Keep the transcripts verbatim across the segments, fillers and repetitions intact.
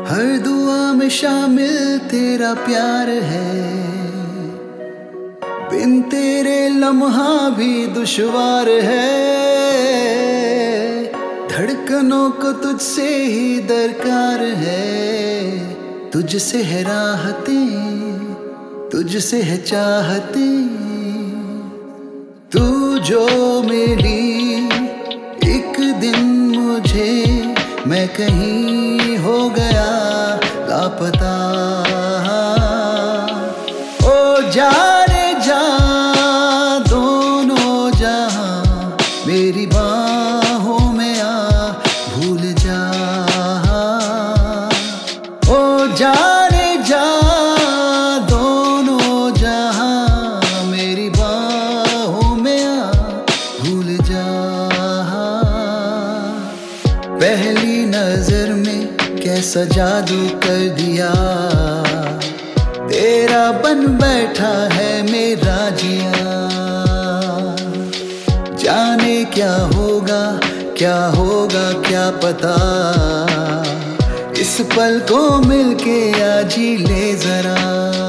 हर दुआ में शामिल तेरा प्यार है, बिन तेरे लम्हा भी दुश्वार है। धड़कनों को तुझसे ही दरकार है, तुझसे है राहतें, तुझसे है चाहतें। तू जो मिली एक दिन मुझे, मैं कहीं हो गया लापता। ओ जाने जा दोनों जहां, मेरी बाहों में आ भूल जा। ओ जाने जा दोनों जहां, मेरी बाहों में आ भूल जा। पहली नजर में कैसा जादू कर दिया, तेरा बन बैठा है मेरा जिया। जाने क्या होगा क्या होगा क्या पता, इस पल को मिलके आज ही ले जरा।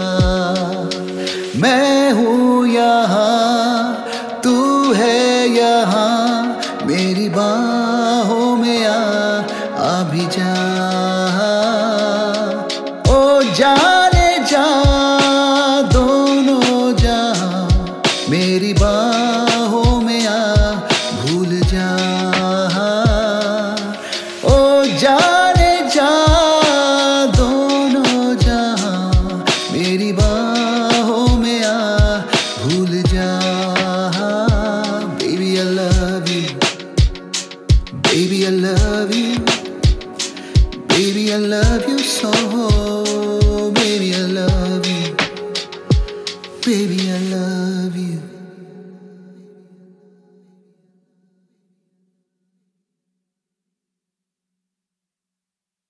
मैं हूँ यहाँ तू है यहाँ, मेरी बाहों में आ आ भी जा। ओ जाने जा दोनों जहां, मेरी बाहों में आ भूल जा। ओ जाने जा दोनों जहां, मेरी बाहों में आ भूल जा। Baby I love you, baby I love you, baby I love you so. Baby I love you, baby I love you.